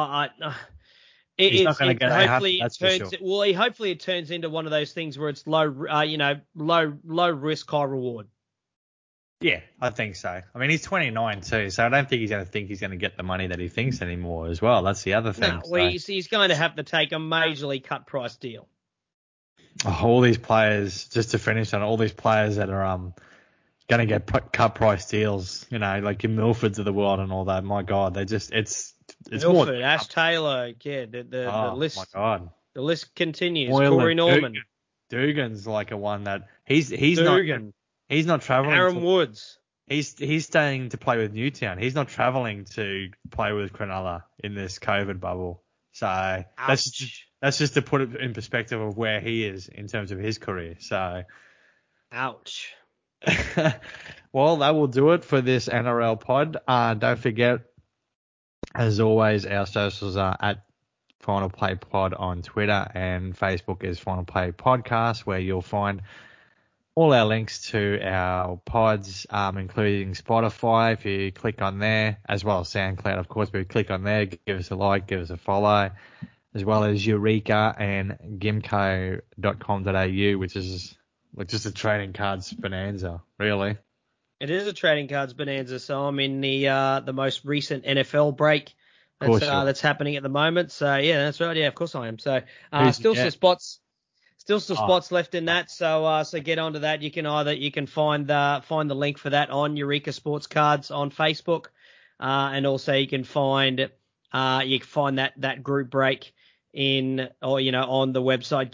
going to get hopefully it turns. Sure. Well, hopefully it turns into one of those things where it's low risk, high reward. Yeah, I think so. I mean, he's 29 too, so I don't think he's going to get the money that he thinks anymore as well. That's the other thing. No, well, he's going to have to take a majorly cut price deal. All these players, just to finish on all these players that are going to get cut price deals, like your Milfords of the world and all that. My God, they just it's Milford, Ash Taylor, yeah, the list. My God, the list continues. Corey Norman, Dugan's like a one that he's Dugan. He's not traveling. Aaron Woods. He's staying to play with Newtown. He's not traveling to play with Cronulla in this COVID bubble. So that's just to put it in perspective of where he is in terms of his career. So, ouch. Well, that will do it for this NRL pod. Don't forget, as always, our socials are at Final Play Pod on Twitter and Facebook is Final Play Podcast, where you'll find all our links to our pods, including Spotify, if you click on there, as well as SoundCloud, of course. But if you click on there, give us a like, give us a follow, as well as Eureka and gimco.com.au, which is just a trading cards bonanza, really. It is a trading cards bonanza. So I'm in the most recent NFL break that's happening at the moment. So yeah, that's right. Yeah, of course I am. So still some spots left in that. So get onto that. You can find the link for that on Eureka Sports Cards on Facebook, and also you can find that group break on the website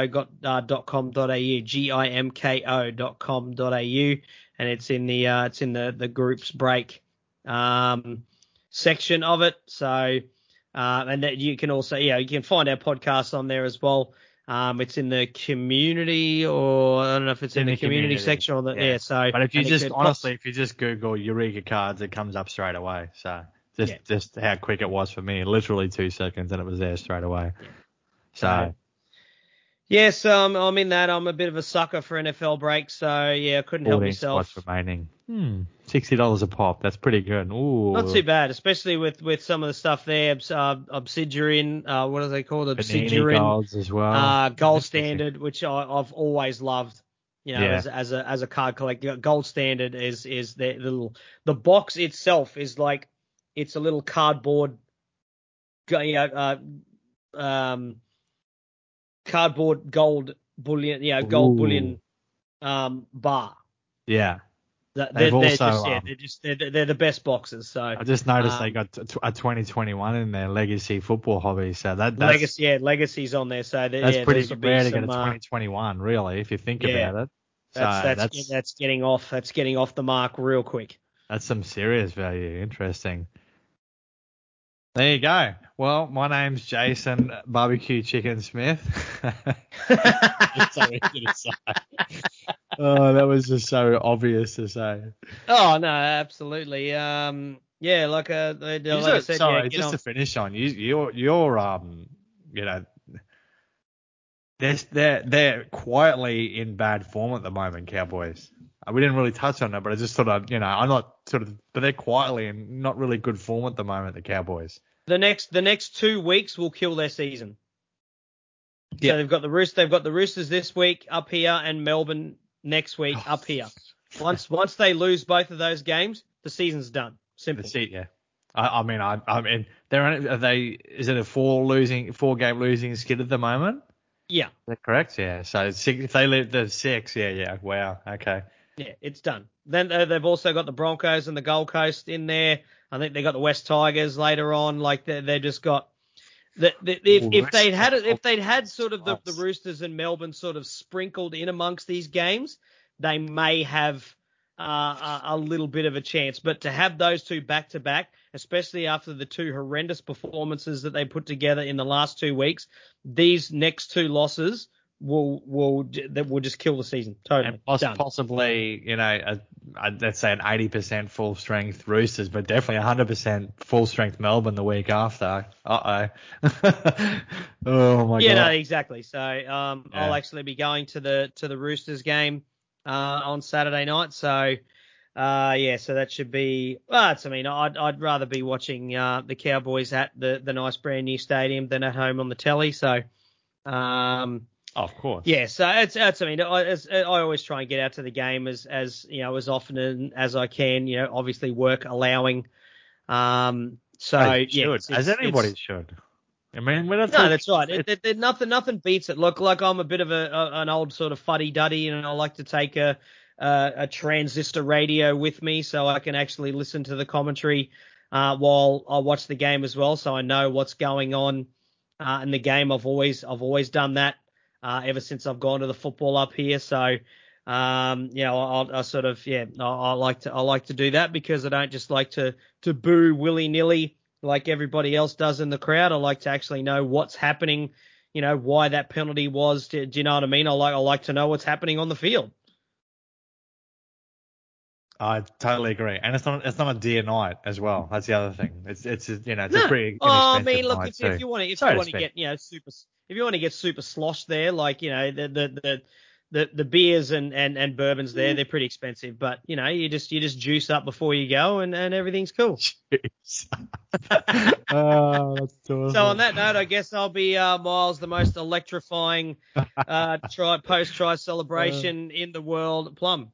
gimco.com.au, gimko.com.au, and it's in the groups break section of it. So and that you can also you can find our podcast on there as well. It's in the community, or I don't know if it's in the community section or the So, but if you if you just Google Eureka cards, it comes up straight away. So just how quick it was for me, literally 2 seconds, and it was there straight away. Yeah. So. Yes, I'm in that. I'm a bit of a sucker for NFL breaks, so yeah, I couldn't help myself. Spots remaining. $60 a pop. That's pretty good. Ooh. Not too bad, especially with some of the stuff there. Obsidian, what do they called? Obsidian golds as well. Gold Standard, which I've always loved. As a card collector, Gold Standard is the box itself is like it's a little cardboard, cardboard gold bullion, gold bullion bar. Yeah. They're the best boxes. So I just noticed they got a 2021 in their Legacy Football Hobby. So that's Legacy's on there. So that's pretty rare to get a 2021, really, if you think about it. That's getting off. That's getting off the mark real quick. That's some serious value. Interesting. There you go. Well, my name's Jason Barbecue Chicken Smith. That's so easy to say. Oh, that was just so obvious to say. Oh no, absolutely. Like I said. Sorry, just to finish on you're they're quietly in bad form at the moment, Cowboys. We didn't really touch on that, but I just thought I'm not but they're quietly in not really good form at the moment, the Cowboys. The next 2 weeks will kill their season. Yeah. So they've got the Roosters this week up here and Melbourne next week up here. Once they lose both of those games, the season's done. Simple. That's it, yeah. I mean, is it a 4-game losing skid at the moment? Yeah. Is that correct? Yeah. So if they leave the 6, yeah. Wow. Okay. Yeah, it's done. Then they've also got the Broncos and the Gold Coast in there. I think they got the West Tigers later on. Like they just got if they'd had sort of the Roosters and Melbourne sort of sprinkled in amongst these games, they may have a little bit of a chance. But to have those two back to back, especially after the two horrendous performances that they put together in the last 2 weeks, these next two losses will just kill the season totally. And possibly, let's say an 80% full strength Roosters, but definitely 100% full strength Melbourne the week after. Oh my god. Yeah, no, exactly. So I'll actually be going to the Roosters game on Saturday night. So so that should be. I'd rather be watching the Cowboys at the nice brand new stadium than at home on the telly. So. Of course. Yeah, so I always try and get out to the game as often as I can. Obviously work allowing. Anybody should. I mean, that's right. Nothing beats it. Look, like I'm a bit of an old sort of fuddy-duddy, and I like to take a transistor radio with me so I can actually listen to the commentary while I watch the game as well, so I know what's going on in the game. I've always done that. Ever since I've gone to the football up here. So, I like to do that because I don't just like to boo willy-nilly like everybody else does in the crowd. I like to actually know what's happening, why that penalty was. Do you know what I mean? I like to know what's happening on the field. I totally agree, and it's not a dear night as well. That's the other thing. It's a pretty. If you want to get super sloshed there, like the beers and bourbons there, they're pretty expensive. But you just juice up before you go, and everything's cool. Oh, that's awesome. So on that note, I guess I'll be Miles, the most electrifying post-try celebration in the world, Plum.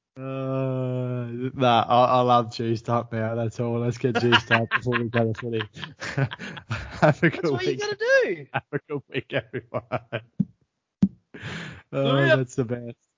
I love juiced up now. That's all. Let's get juiced up before we go to footy. Have a good week. That's what you got to do. Have a good week, everyone. That's the best.